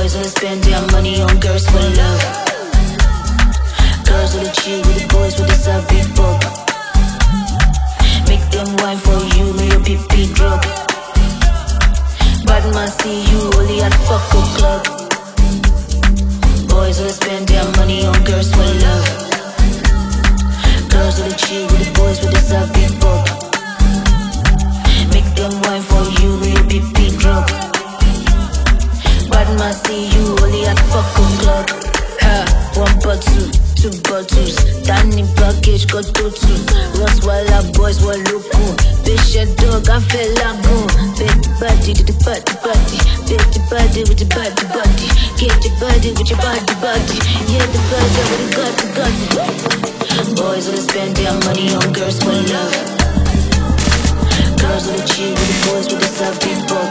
Boys will spend their money on girls for love. Girls will chill with the boys with the savvy pop. Make them wine for you, may your pee drop. Bad man see you only at fuck club. Boys will spend their money on girls for love. Girls will chill with the boys with the savvy pop. Make them wine for you, may your pee drop. Bad man see you only at fuck club. One bottle, two bottles. Danny package got two. Ross Walla boys were local. Bishop dog, I feel like go. Bet the body to the body. Bet the body with the body. Get your body with your body. Yeah, the body with the got. Boys will spend their money on girls for love. Girls will chill with the boys with the savvy pop.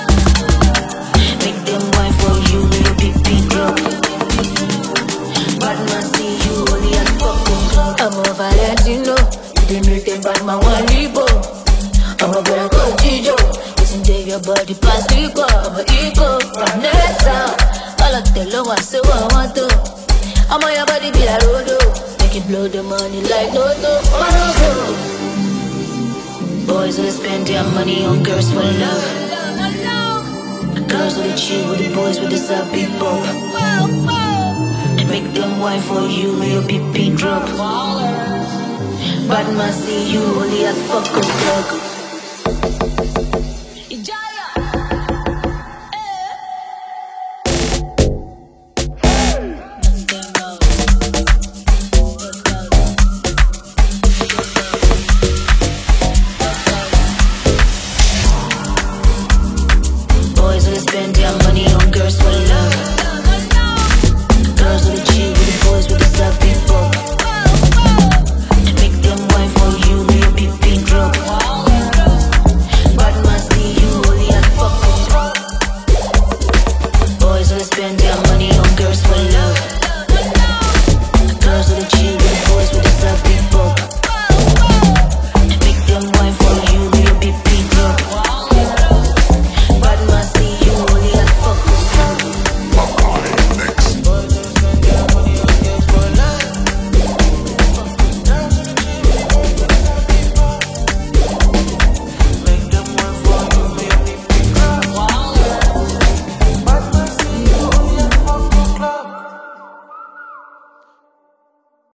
Make them wine for you, may your pee drop. Bad man see you only at fucking club. I'm over Latino, they make them bad man one libo. I'm a better go Gijo, listen to your body pass liquor. I'm a ego from Nessa. All of the low I say what I want to. I'm on your body be like Rodo. Make it blow the money like Toto. Boys will spend their money on girls for love. Girls will chill with the boys with the savvy pop. Make them wine for you, may your pee drop. Bad man see you only at fuck club.